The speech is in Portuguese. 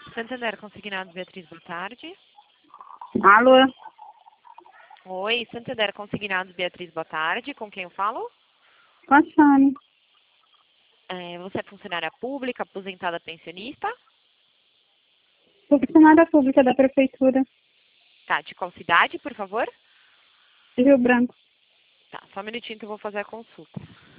Santander Consignados, Beatriz, boa tarde. Alô? Oi, Santander Consignados, Beatriz, boa tarde. Com quem eu falo? Com a Sônia. Você é funcionária pública, aposentada, pensionista? Funcionária pública da prefeitura Tá, de qual cidade, por favor? de Rio Branco. Tá, só um minutinho que eu vou fazer a consulta.